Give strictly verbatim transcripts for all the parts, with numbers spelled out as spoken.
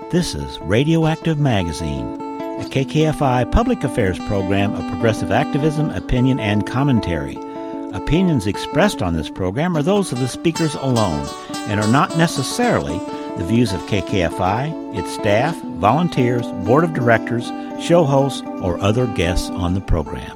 This is Radioactive Magazine, a K K F I public affairs program of progressive activism, opinion, and commentary. Opinions expressed on this program are those of the speakers alone and are not necessarily the views of K K F I, its staff, volunteers, board of directors, show hosts, or other guests on the program.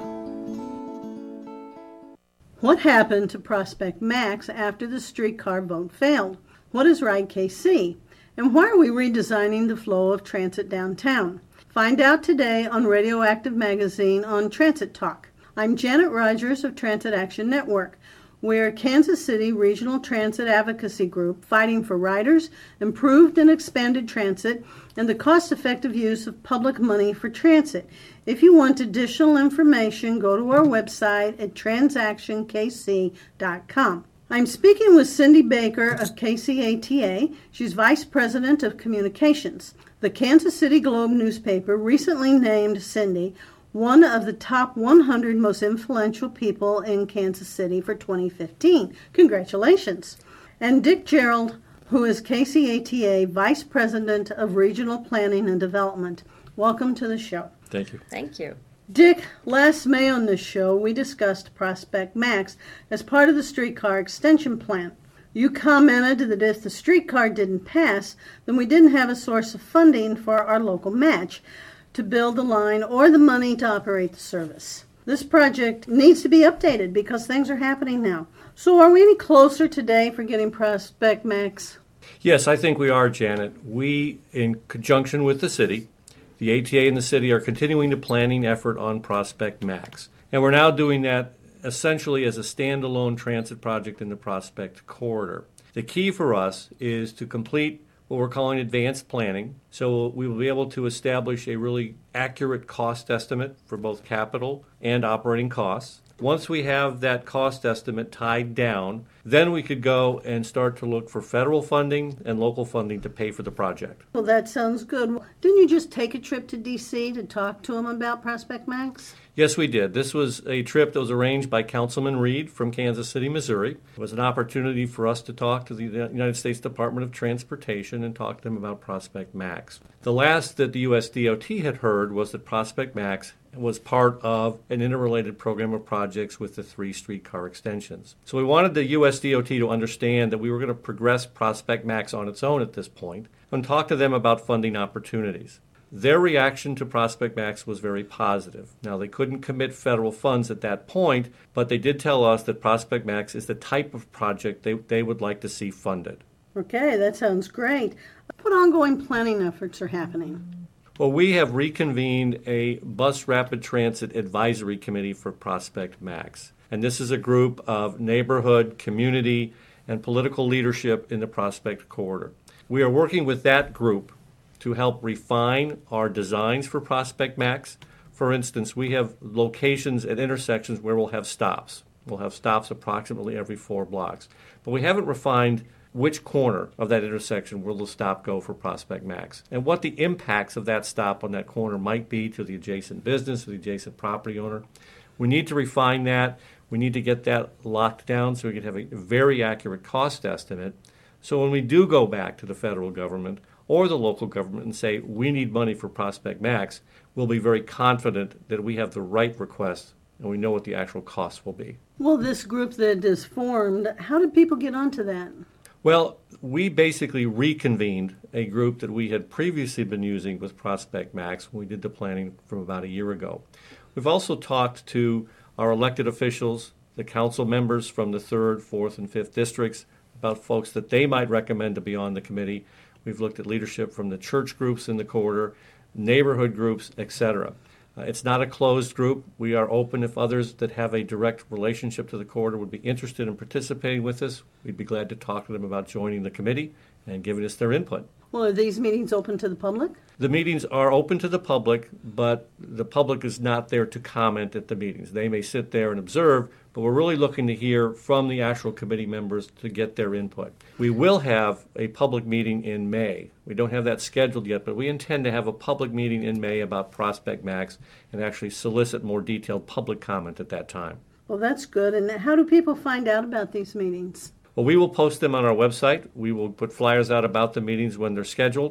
What happened to Prospect Max after the streetcar vote failed? What is Ride K C? And why are we redesigning the flow of transit downtown? Find out today on Radioactive Magazine on Transit Talk. I'm Janet Rogers of Transit Action Network. We're a Kansas City regional transit advocacy group fighting for riders, improved and expanded transit, and the cost-effective use of public money for transit. If you want additional information, go to our website at transaction k c dot com. I'm speaking with Cindy Baker of K C A T A. She's Vice President of Communications. The Kansas City Globe newspaper recently named Cindy one of the top one hundred most influential people in Kansas City for twenty fifteen. Congratulations. And Dick Gerald, who is K C A T A Vice President of Regional Planning and Development. Welcome to the show. Thank you. Thank you. Dick, last May on this show, we discussed Prospect Max as part of the streetcar extension plan. You commented that if the streetcar didn't pass, then we didn't have a source of funding for our local match to build the line or the money to operate the service. This project needs to be updated because things are happening now. So are we any closer today for getting Prospect Max? Yes, I think we are, Janet. We, in conjunction with the city, the A T A and the city are continuing the planning effort on Prospect Max. And we're now doing that essentially as a standalone transit project in the Prospect Corridor. The key for us is to complete what we're calling advanced planning, so we will be able to establish a really accurate cost estimate for both capital and operating costs. Once we have that cost estimate tied down, then we could go and start to look for federal funding and local funding to pay for the project. Well, that sounds good. Didn't you just take a trip to D C to talk to them about Prospect Max? Yes, we did. This was a trip that was arranged by Councilman Reed from Kansas City, Missouri. It was an opportunity for us to talk to the United States Department of Transportation and talk to them about Prospect Max. The last that the U S D O T had heard was that Prospect Max was part of an interrelated program of projects with the three streetcar extensions. So we wanted the U S D O T to understand that we were going to progress Prospect Max on its own at this point and talk to them about funding opportunities. Their reaction to Prospect Max was very positive. Now, they couldn't commit federal funds at that point, but they did tell us that Prospect Max is the type of project they, they would like to see funded. Okay, that sounds great. What ongoing planning efforts are happening? Well, we have reconvened a Bus Rapid Transit Advisory Committee for Prospect Max. And this is a group of neighborhood, community, and political leadership in the Prospect Corridor. We are working with that group to help refine our designs for Prospect Max. For instance, we have locations at intersections where we'll have stops. We'll have stops approximately every four blocks. But we haven't refined which corner of that intersection will the stop go for Prospect Max, and what the impacts of that stop on that corner might be to the adjacent business or the adjacent property owner. We need to refine that. We need to get that locked down so we can have a very accurate cost estimate. So when we do go back to the federal government or the local government and say we need money for Prospect Max, we'll be very confident that we have the right request and we know what the actual cost will be. Well, this group that is formed, how did people get onto that? Well, we basically reconvened a group that we had previously been using with Prospect Max when we did the planning from about a year ago. We've also talked to our elected officials, the council members from the third, fourth, and fifth districts about folks that they might recommend to be on the committee. We've looked at leadership from the church groups in the corridor, neighborhood groups, et cetera. Uh, it's not a closed group. We are open if others that have a direct relationship to the corridor would be interested in participating with us. We'd be glad to talk to them about joining the committee and giving us their input. Well, are these meetings open to the public? The meetings are open to the public, but the public is not there to comment at the meetings. They may sit there and observe, but we're really looking to hear from the actual committee members to get their input. We will have a public meeting in May. We don't have that scheduled yet, but we intend to have a public meeting in May about Prospect Max and actually solicit more detailed public comment at that time. Well, that's good. And how do people find out about these meetings? Well, we will post them on our website. We will put flyers out about the meetings when they're scheduled.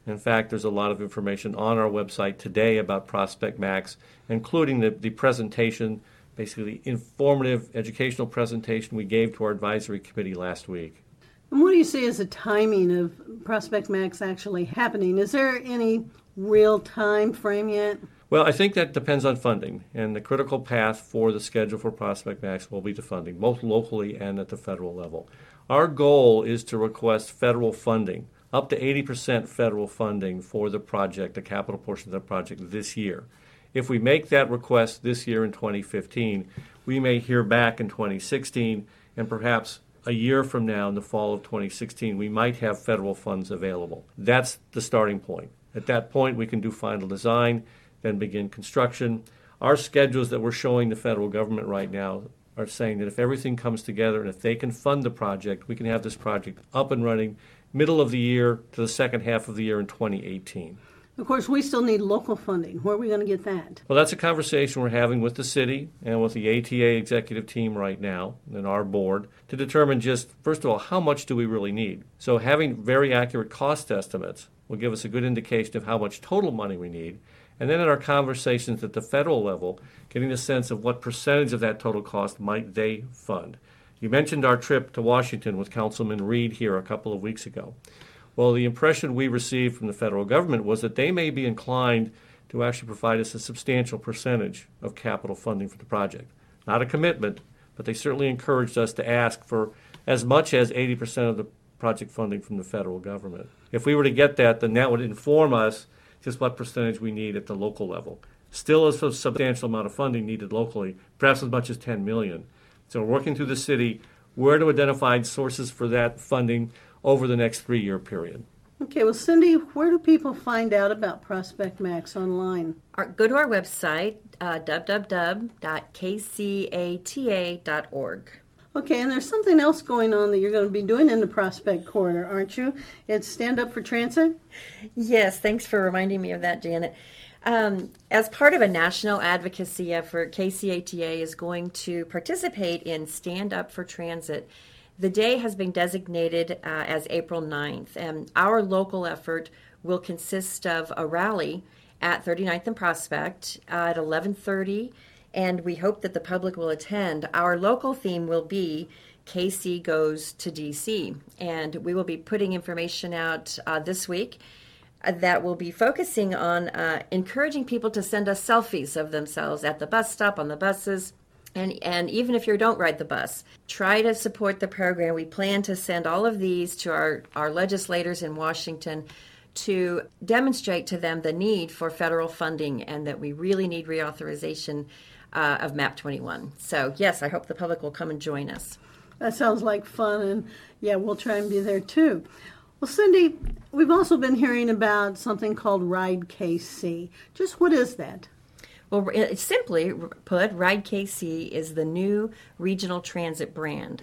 In fact, there's a lot of information on our website today about Prospect Max, including the, the presentation, basically the informative educational presentation we gave to our advisory committee last week. And what do you see as the timing of Prospect Max actually happening? Is there any real time frame yet? Well, I think that depends on funding, and the critical path for the schedule for Prospect Max will be to funding, both locally and at the federal level. Our goal is to request federal funding, up to eighty percent federal funding for the project, the capital portion of the project this year. If we make that request this year in twenty fifteen, we may hear back in twenty sixteen, and perhaps a year from now, in the fall of twenty sixteen, we might have federal funds available. That's the starting point. At that point, we can do final design, then begin construction. Our schedules that we're showing the federal government right now are saying that if everything comes together and if they can fund the project, we can have this project up and running middle of the year to the second half of the year in twenty eighteen. Of course, we still need local funding. Where are we going to get that? Well, that's a conversation we're having with the city and with the A T A executive team right now and our board to determine just, first of all, how much do we really need? So having very accurate cost estimates will give us a good indication of how much total money we need. And then in our conversations at the federal level, getting a sense of what percentage of that total cost might they fund. You mentioned our trip to Washington with Councilman Reed here a couple of weeks ago. Well, the impression we received from the federal government was that they may be inclined to actually provide us a substantial percentage of capital funding for the project. Not a commitment, but they certainly encouraged us to ask for as much as eighty percent of the project funding from the federal government. If we were to get that, then that would inform us just what percentage we need at the local level. Still is a substantial amount of funding needed locally, perhaps as much as ten million dollars. So we're working through the city where to identify sources for that funding over the next three-year period. Okay, well, Cindy, where do people find out about Prospect Max online? Our, go to our website, uh, w w w dot k c a t a dot org. Okay, and there's something else going on that you're going to be doing in the Prospect Corridor, aren't you? It's Stand Up for Transit? Yes, thanks for reminding me of that, Janet. Um, as part of a national advocacy effort, K C A T A is going to participate in Stand Up for Transit. The day has been designated uh, as April ninth, and our local effort will consist of a rally at thirty-ninth and Prospect uh, at eleven thirty, and we hope that the public will attend. Our local theme will be K C Goes to D C, and we will be putting information out uh, this week that will be focusing on uh, encouraging people to send us selfies of themselves at the bus stop, on the buses, and, and even if you don't ride the bus, try to support the program. We plan to send all of these to our, our legislators in Washington to demonstrate to them the need for federal funding and that we really need reauthorization uh, of MAP twenty-one. So yes, I hope the public will come and join us. That sounds like fun, and yeah, we'll try and be there too. Well, Cindy, we've also been hearing about something called Ride K C. Just what is that? Well, it's simply put, Ride K C is the new regional transit brand.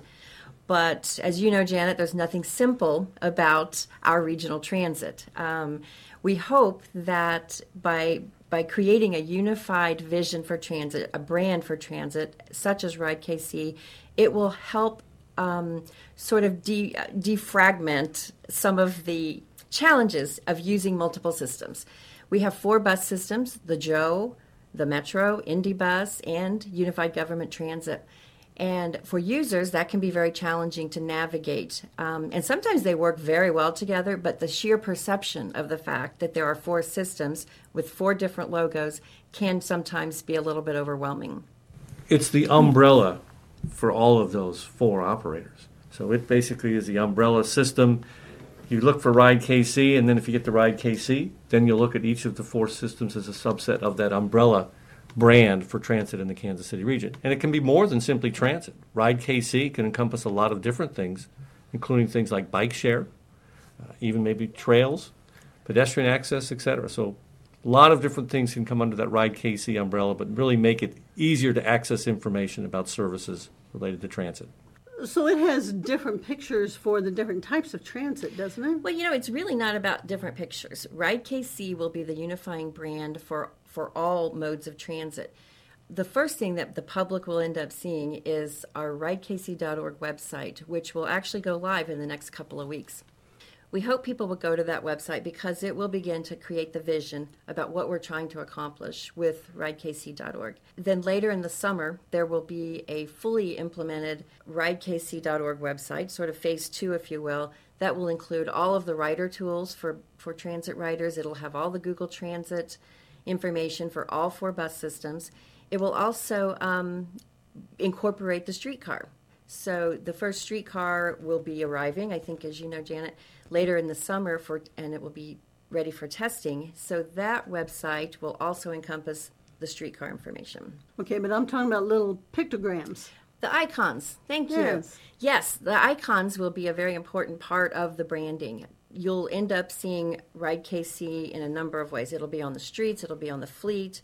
But as you know, Janet, there's nothing simple about our regional transit. Um, we hope that by by creating a unified vision for transit, a brand for transit, such as Ride K C, it will help um, sort of de- defragment some of the challenges of using multiple systems. We have four bus systems, the Joe, the Metro, IndyBus, and Unified Government Transit. And for users, that can be very challenging to navigate. Um, and sometimes they work very well together, but the sheer perception of the fact that there are four systems with four different logos can sometimes be a little bit overwhelming. It's the umbrella for all of those four operators. So it basically is the umbrella system. You look for Ride K C, and then if you get the Ride K C, then you'll look at each of the four systems as a subset of that umbrella brand for transit in the Kansas City region. And it can be more than simply transit. Ride K C can encompass a lot of different things, including things like bike share, uh, even maybe trails, pedestrian access, et cetera. So a lot of different things can come under that Ride K C umbrella, but really make it easier to access information about services related to transit. So it has different pictures for the different types of transit, doesn't it? Well, you know, it's really not about different pictures. Ride K C will be the unifying brand for, for all modes of transit. The first thing that the public will end up seeing is our ride k c dot org website, which will actually go live in the next couple of weeks. We hope people will go to that website because it will begin to create the vision about what we're trying to accomplish with ride k c dot org. Then later in the summer, there will be a fully implemented ride k c dot org website, sort of phase two, if you will, that will include all of the rider tools for, for transit riders. It'll have all the Google Transit information for all four bus systems. It will also um, incorporate the streetcar. So the first streetcar will be arriving, I think, as you know, Janet, later in the summer, for, and it will be ready for testing. So that website will also encompass the streetcar information. Okay, but I'm talking about little pictograms. The icons, thank you. Yes. Yes, the icons will be a very important part of the branding. You'll end up seeing Ride K C in a number of ways. It'll be on the streets, it'll be on the fleet,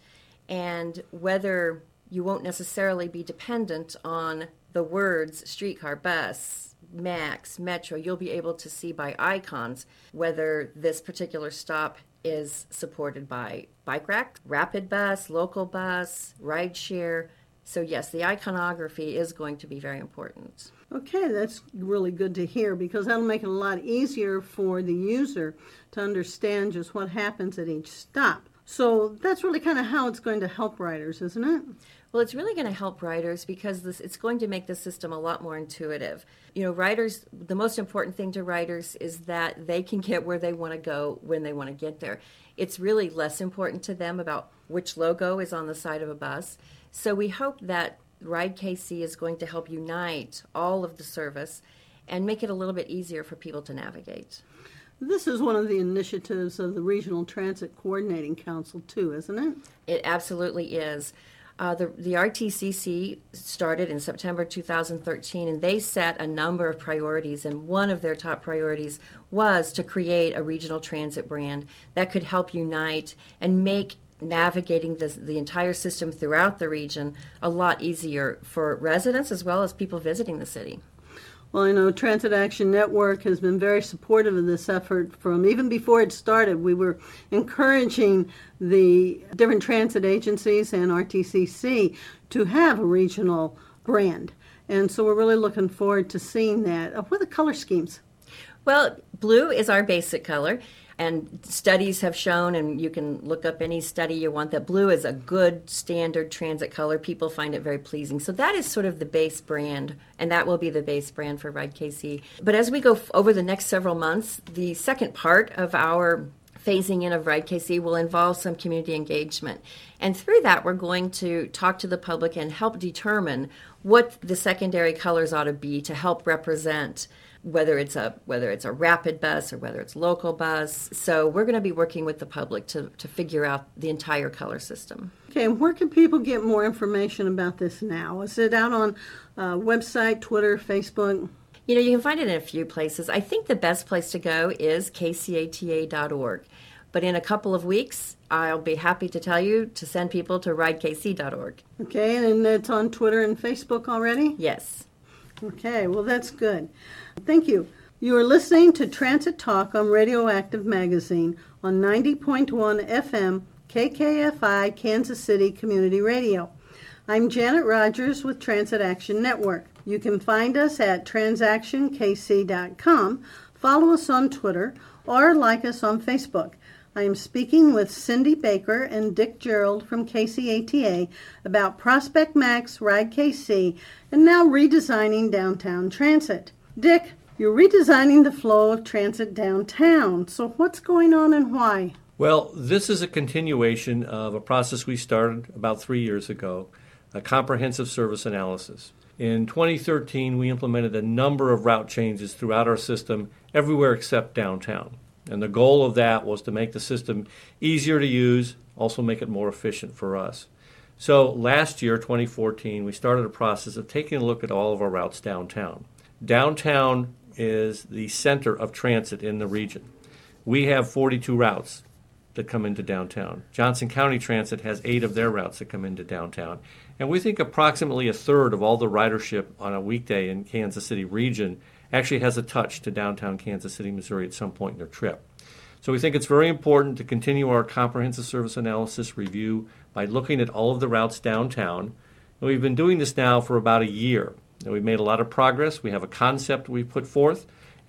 and whether you won't necessarily be dependent on the words streetcar, bus, MAX, Metro, you'll be able to see by icons whether this particular stop is supported by bike rack, rapid bus, local bus, ride share. So yes, the iconography is going to be very important. Okay, that's really good to hear because that'll make it a lot easier for the user to understand just what happens at each stop. So that's really kind of how it's going to help riders, isn't it? Well, it's really going to help riders because this, it's going to make the system a lot more intuitive. You know, riders, the most important thing to riders is that they can get where they want to go when they want to get there. It's really less important to them about which logo is on the side of a bus. So we hope that Ride K C is going to help unite all of the service and make it a little bit easier for people to navigate. This is one of the initiatives of the Regional Transit Coordinating Council, too, isn't it? It absolutely is. Uh, the, the R T C C started in September two thousand thirteen, and they set a number of priorities, and one of their top priorities was to create a regional transit brand that could help unite and make navigating this, the entire system throughout the region a lot easier for residents as well as people visiting the city. Well, I know Transit Action Network has been very supportive of this effort from even before it started. We were encouraging the different transit agencies and R T C C to have a regional brand. And so we're really looking forward to seeing that. Uh, what are the color schemes? Well, blue is our basic color. And studies have shown, and you can look up any study you want, that blue is a good standard transit color. People find it very pleasing. So that is sort of the base brand, and that will be the base brand for Ride K C. But as we go f- over the next several months, the second part of our phasing in of Ride K C will involve some community engagement. And through that, we're going to talk to the public and help determine what the secondary colors ought to be to help represent whether it's a whether it's a rapid bus or whether it's local bus. So we're going to be working with the public to, to figure out the entire color system. Okay, and where can people get more information about this now? Is it out on uh, website, Twitter, Facebook? You know, you can find it in a few places. I think the best place to go is k c a t a dot org. But in a couple of weeks, I'll be happy to tell you to send people to ride k c dot org. Okay, and it's on Twitter and Facebook already? Yes. Okay, well, that's good. Thank you. You are listening to Transit Talk on Radioactive Magazine on ninety point one F M K K F I Kansas City Community Radio. I'm Janet Rogers with Transit Action Network. You can find us at transaction k c dot com, follow us on Twitter, or like us on Facebook. I am speaking with Cindy Baker and Dick Gerald from K C A T A about Prospect Max, Ride K C, and now redesigning downtown transit. Dick, you're redesigning the flow of transit downtown, so what's going on and why? Well, this is a continuation of a process we started about three years ago, a comprehensive service analysis. In twenty thirteen, we implemented a number of route changes throughout our system, everywhere except downtown. And the goal of that was to make the system easier to use, also make it more efficient for us. So last year, twenty fourteen, we started a process of taking a look at all of our routes downtown. Downtown is the center of transit in the region. We have forty-two routes that come into downtown. Johnson County Transit has eight of their routes that come into downtown. And we think approximately a third of all the ridership on a weekday in Kansas City region actually has a touch to downtown Kansas City, Missouri at some point in their trip. So we think it's very important to continue our comprehensive service analysis review by looking at all of the routes downtown. And we've been doing this now for about a year. And we've made a lot of progress. We have a concept we've put forth,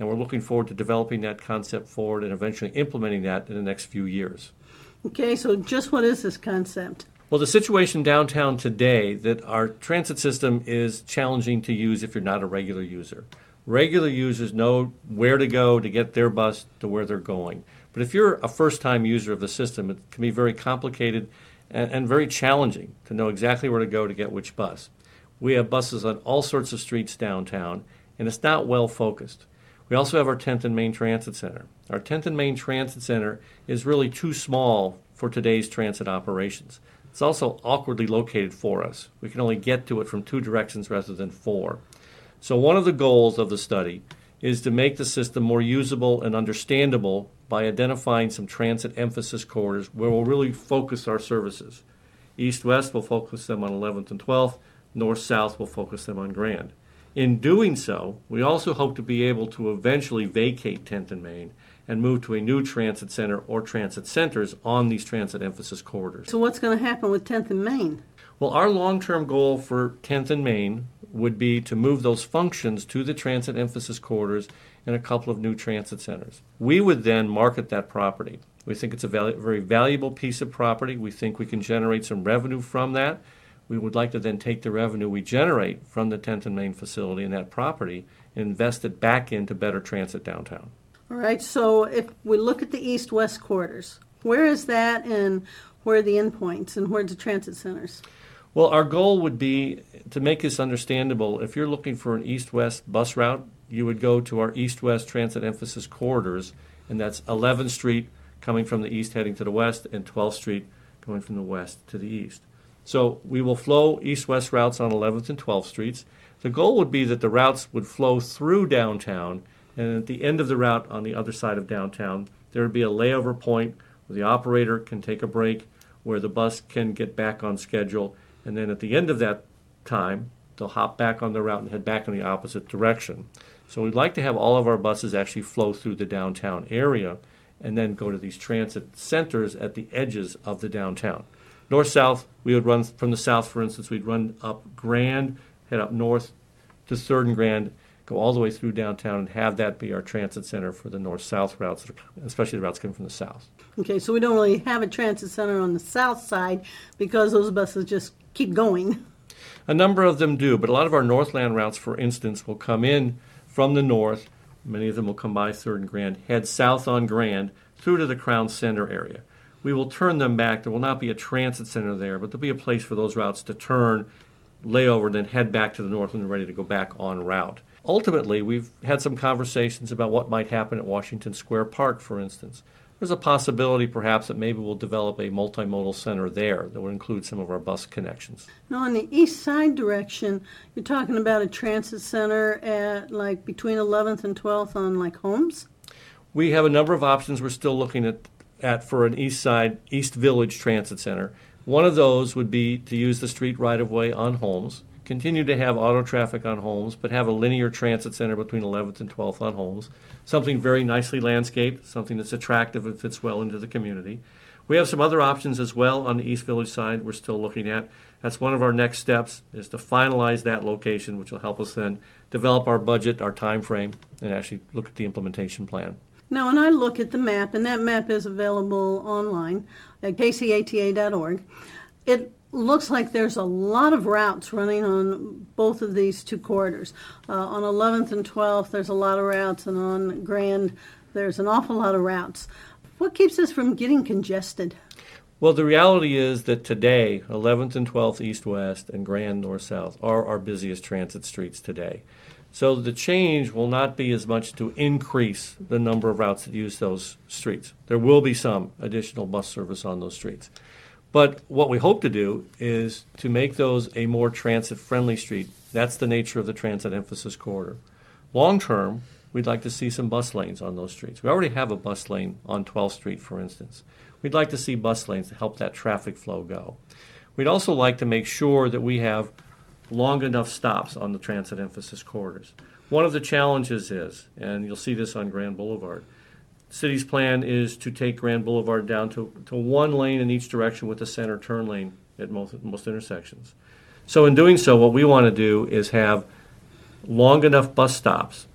and we're looking forward to developing that concept forward and eventually implementing that in the next few years. Okay, so just what is this concept? Well, the situation downtown today, that our transit system is challenging to use if you're not a regular user. Regular users know where to go to get their bus to where they're going. But if you're a first-time user of the system, it can be very complicated and, and very challenging to know exactly where to go to get which bus. We have buses on all sorts of streets downtown, and it's not well focused. We also have our tenth and Main Transit Center. Our tenth and Main Transit Center is really too small for today's transit operations. It's also awkwardly located for us. We can only get to it from two directions rather than four. So one of the goals of the study is to make the system more usable and understandable by identifying some transit emphasis corridors where we'll really focus our services. East-west will focus them on eleventh and twelfth. North-south will focus them on Grand. In doing so, we also hope to be able to eventually vacate tenth and Main and move to a new transit center or transit centers on these transit emphasis corridors. So what's going to happen with tenth and Main? Well, our long-term goal for tenth and Main would be to move those functions to the transit emphasis corridors in a couple of new transit centers. We would then market that property. We think it's a val- very valuable piece of property. We think we can generate some revenue from that. We would like to then take the revenue we generate from the tenth and Main facility and that property and invest it back into better transit downtown. All right, so if we look at the east-west corridors, where is that and where are the endpoints and where are the transit centers? Well, our goal would be to make this understandable. If you're looking for an east-west bus route, you would go to our east-west transit emphasis corridors, and that's eleventh Street coming from the east heading to the west and twelfth Street going from the west to the east. So we will flow east-west routes on eleventh and twelfth Streets. The goal would be that the routes would flow through downtown, and at the end of the route on the other side of downtown, there would be a layover point where the operator can take a break, where the bus can get back on schedule, and then at the end of that time, they'll hop back on the route and head back in the opposite direction. So we'd like to have all of our buses actually flow through the downtown area and then go to these transit centers at the edges of the downtown. North-south, we would run from the south, for instance, we'd run up Grand, head up north to third and Grand, go all the way through downtown and have that be our transit center for the north-south routes, especially the routes coming from the south. Okay, so we don't really have a transit center on the south side because those buses just keep going. A number of them do, but a lot of our Northland routes, for instance, will come in from the north. Many of them will come by third and Grand, head south on Grand through to the Crown Center area. We will turn them back. There will not be a transit center there, but there'll be a place for those routes to turn, lay over, then head back to the north when they're ready to go back en route. Ultimately, we've had some conversations about what might happen at Washington Square Park, for instance. There's a possibility, perhaps, that maybe we'll develop a multimodal center there that will include some of our bus connections. Now, on the east side direction, you're talking about a transit center at, like, between eleventh and twelfth on, like, Holmes? We have a number of options we're still looking at, at for an east side, East Village Transit Center. One of those would be to use the street right-of-way on Holmes, continue to have auto traffic on Holmes, but have a linear transit center between eleventh and twelfth on Holmes, something very nicely landscaped, something that's attractive and fits well into the community. We have some other options as well on the East Village side we're still looking at. That's one of our next steps, is to finalize that location, which will help us then develop our budget, our time frame, and actually look at the implementation plan. Now, when I look at the map, and that map is available online at k c a t a dot org, it looks like there's a lot of routes running on both of these two corridors. Uh, on eleventh and twelfth, there's a lot of routes, and on Grand, there's an awful lot of routes. What keeps us from getting congested? Well, the reality is that today, eleventh and twelfth east-west and Grand north-south are our busiest transit streets today. So the change will not be as much to increase the number of routes that use those streets. There will be some additional bus service on those streets. But what we hope to do is to make those a more transit-friendly street. That's the nature of the transit emphasis corridor. Long term, we'd like to see some bus lanes on those streets. We already have a bus lane on twelfth Street, for instance. We'd like to see bus lanes to help that traffic flow go. We'd also like to make sure that we have long enough stops on the transit emphasis corridors. One of the challenges is, and you'll see this on Grand Boulevard, the city's plan is to take Grand Boulevard down to, to one lane in each direction with a center turn lane at most, most intersections. So in doing so, what we want to do is have long enough bus stops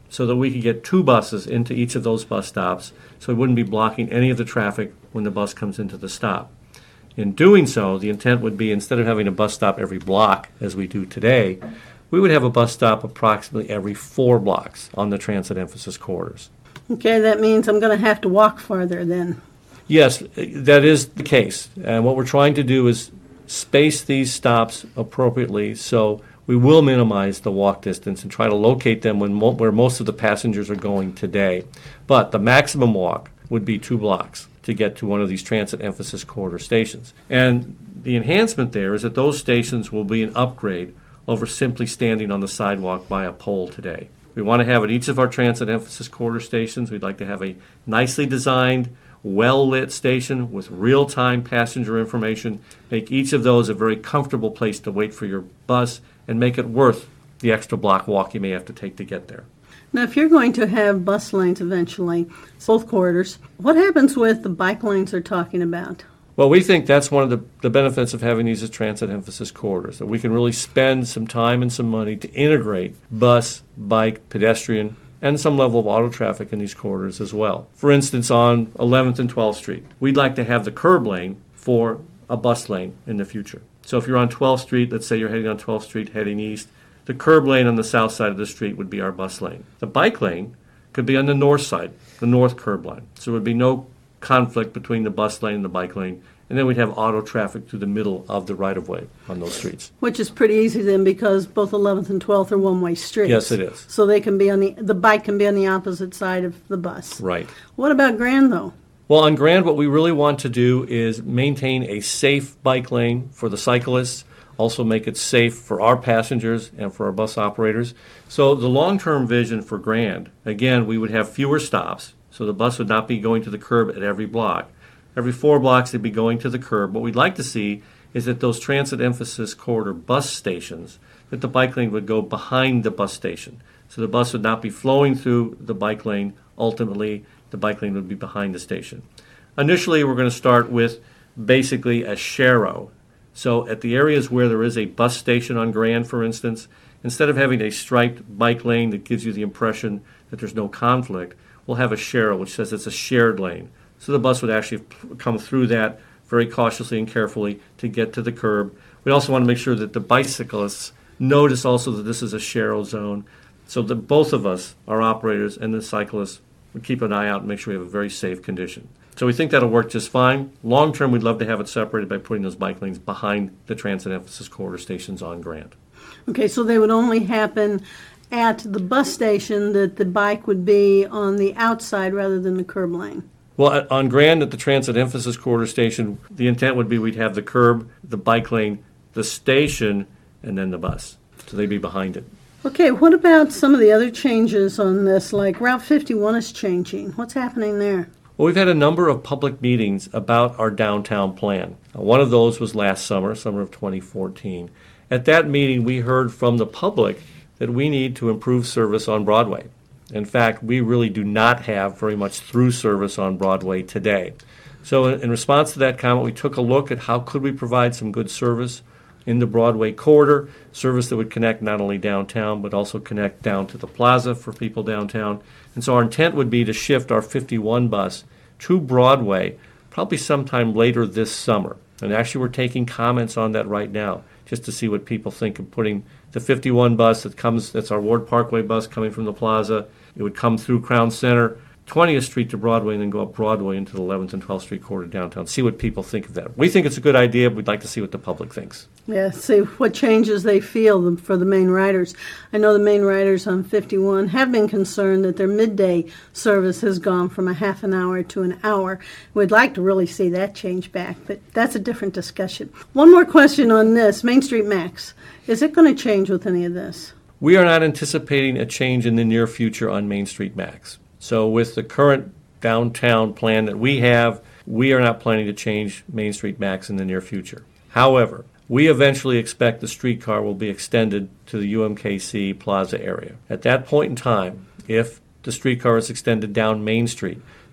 so that we could get two buses into each of those bus stops so we wouldn't be blocking any of the traffic when the bus comes into the stop. In doing so, the intent would be, instead of having a bus stop every block as we do today, we would have a bus stop approximately every four blocks on the transit emphasis corridors. Okay, that means I'm going to have to walk farther then. Yes, that is the case. And what we're trying to do is space these stops appropriately so we will minimize the walk distance and try to locate them when mo- where most of the passengers are going today. But the maximum walk would be two blocks to get to one of these transit emphasis corridor stations. And the enhancement there is that those stations will be an upgrade over simply standing on the sidewalk by a pole today. We want to have at each of our transit emphasis corridor stations, we'd like to have a nicely designed, well-lit station with real-time passenger information, make each of those a very comfortable place to wait for your bus, and make it worth the extra block walk you may have to take to get there. Now, if you're going to have bus lanes eventually, both corridors, what happens with the bike lanes they're talking about? Well, we think that's one of the, the benefits of having these as transit emphasis corridors, that we can really spend some time and some money to integrate bus, bike, pedestrian, and some level of auto traffic in these corridors as well. For instance, on eleventh and twelfth Street, we'd like to have the curb lane for a bus lane in the future. So if you're on twelfth Street, let's say you're heading on twelfth Street heading east, the curb lane on the south side of the street would be our bus lane. The bike lane could be on the north side, the north curb line. So there would be no conflict between the bus lane and the bike lane. And then we'd have auto traffic through the middle of the right-of-way on those streets. Which is pretty easy then, because both eleventh and twelfth are one-way streets. Yes, it is. So they can be on the, the bike can be on the opposite side of the bus. Right. What about Grand, though? Well, on Grand, what we really want to do is maintain a safe bike lane for the cyclists, also make it safe for our passengers and for our bus operators. So the long-term vision for Grand, again, we would have fewer stops, so the bus would not be going to the curb at every block. Every four blocks, they'd be going to the curb. What we'd like to see is that those transit emphasis corridor bus stations, that the bike lane would go behind the bus station. So the bus would not be flowing through the bike lane. Ultimately, the bike lane would be behind the station. Initially, we're going to start with basically a sharrow. So at the areas where there is a bus station on Grand, for instance, instead of having a striped bike lane that gives you the impression that there's no conflict, we'll have a sharrow, which says it's a shared lane. So the bus would actually come through that very cautiously and carefully to get to the curb. We also want to make sure that the bicyclists notice also that this is a sharrow zone, so that both of us, our operators and the cyclists, would keep an eye out and make sure we have a very safe condition. So we think that'll work just fine. Long term, we'd love to have it separated by putting those bike lanes behind the transit emphasis corridor stations on Grand. Okay, so they would only happen at the bus station, that the bike would be on the outside rather than the curb lane. Well, on Grand at the transit emphasis corridor station, the intent would be we'd have the curb, the bike lane, the station, and then the bus. So they'd be behind it. Okay, what about some of the other changes on this, like Route fifty-one is changing? What's happening there? Well, we've had a number of public meetings about our downtown plan. Uh, one of those was last summer, summer of twenty fourteen. At that meeting, we heard from the public that we need to improve service on Broadway. In fact, we really do not have very much through service on Broadway today. So in, in response to that comment, we took a look at how could we provide some good service in the Broadway corridor, service that would connect not only downtown, but also connect down to the plaza for people downtown. And so our intent would be to shift our fifty-one bus to Broadway probably sometime later this summer. And actually, we're taking comments on that right now, just to see what people think of putting the fifty-one bus that comes, that's our Ward Parkway bus coming from the plaza. It would come through Crown Center, twentieth Street to Broadway, and then go up Broadway into the eleventh and twelfth Street corridor downtown. See what people think of that. We think it's a good idea. We'd like to see what the public thinks. Yeah, see what changes they feel for the main riders. I know the main riders on fifty-one have been concerned that their midday service has gone from a half an hour to an hour. We'd like to really see that change back, but that's a different discussion. One more question on this, Main Street Max. Is it going to change with any of this? We are not anticipating a change in the near future on Main Street Max. So with the current downtown plan that we have, we are not planning to change Main Street Max in the near future. However, we eventually expect the streetcar will be extended to the U M K C Plaza area. At that point in time, if the streetcar is extended down Main Street,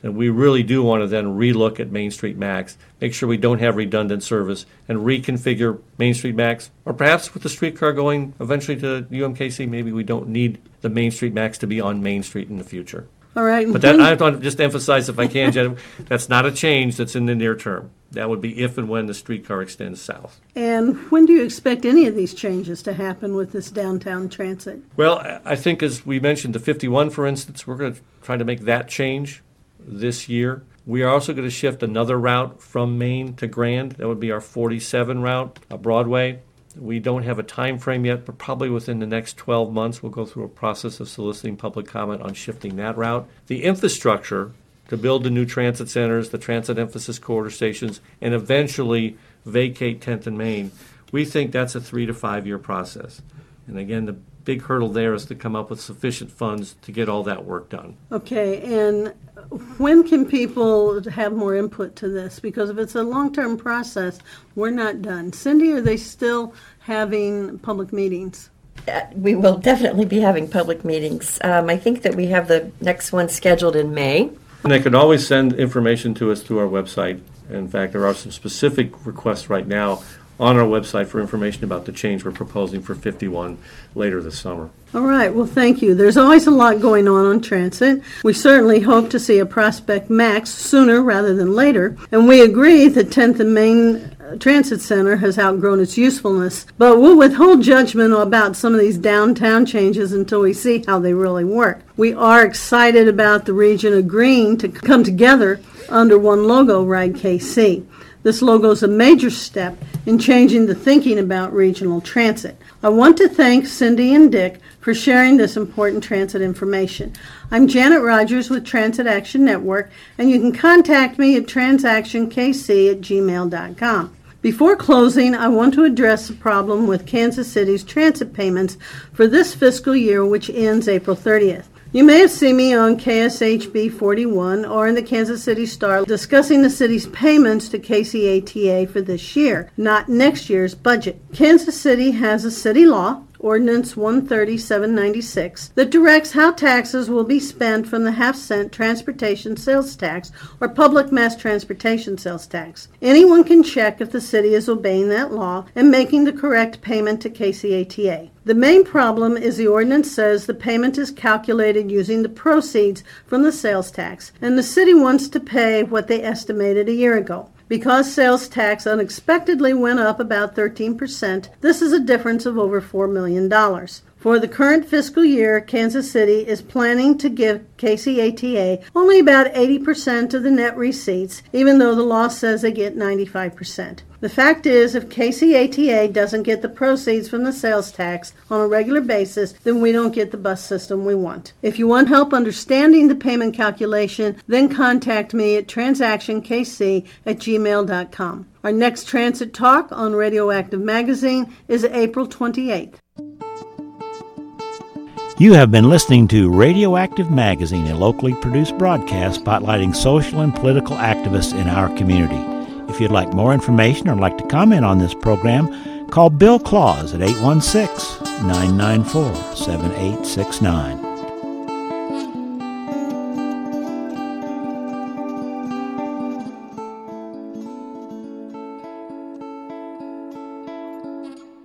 And we really do want to then relook at Main Street Max, make sure we don't have redundant service, and reconfigure Main Street Max. Or perhaps with the streetcar going eventually to U M K C, maybe we don't need the Main Street Max to be on Main Street in the future. All right. But that, I have to just emphasize, if I can, Jen, that's not a change that's in the near term. That would be if and when the streetcar extends south. And when do you expect any of these changes to happen with this downtown transit? Well, I think as we mentioned, the fifty-one, for instance, we're going to try to make that change this year. We are also going to shift another route from Main to Grand. That would be our forty-seven route, uh, Broadway. We don't have a time frame yet, but probably within the next twelve months, we'll go through a process of soliciting public comment on shifting that route. The infrastructure to build the new transit centers, the transit emphasis corridor stations, and eventually vacate tenth and Main, we think that's a three to five year process. And again, the big hurdle there is to come up with sufficient funds to get all that work done. Okay, and when can people have more input to this? Because if it's a long-term process, we're not done. Cindy, are they still having public meetings? Uh, we will definitely be having public meetings. Um, I think that we have the next one scheduled in May. And they can always send information to us through our website. In fact, there are some specific requests right now on our website for information about the change we're proposing for fifty-one later this summer. All right, well, thank you. There's always a lot going on on transit. We certainly hope to see a Prospect Max sooner rather than later, and we agree that tenth and Main Transit Center has outgrown its usefulness, but we'll withhold judgment about some of these downtown changes until we see how they really work. We are excited about the region agreeing to come together under one logo, Ride K C. This logo is a major step in changing the thinking about regional transit. I want to thank Cindy and Dick for sharing this important transit information. I'm Janet Rogers with Transit Action Network, and you can contact me at transaction k c at gmail dot com. Before closing, I want to address the problem with Kansas City's transit payments for this fiscal year, which ends April thirtieth. You may have seen me on K S H B forty-one or in the Kansas City Star discussing the city's payments to K C A T A for this year, not next year's budget. Kansas City has a city law, Ordinance one thirty dash seven ninety-six, that directs how taxes will be spent from the half-cent transportation sales tax or public mass transportation sales tax. Anyone can check if the city is obeying that law and making the correct payment to K C A T A. The main problem is the ordinance says the payment is calculated using the proceeds from the sales tax, and the city wants to pay what they estimated a year ago. Because sales tax unexpectedly went up about thirteen percent, this is a difference of over four million dollars. For the current fiscal year, Kansas City is planning to give K C A T A only about eighty percent of the net receipts, even though the law says they get ninety-five percent. The fact is, if K C A T A doesn't get the proceeds from the sales tax on a regular basis, then we don't get the bus system we want. If you want help understanding the payment calculation, then contact me at transaction k c at gmail dot com. Our next transit talk on Radioactive Magazine is April twenty-eighth. You have been listening to Radioactive Magazine, a locally produced broadcast spotlighting social and political activists in our community. If you'd like more information or like to comment on this program, call Bill Claus at eight one six, nine nine four, seven eight six nine.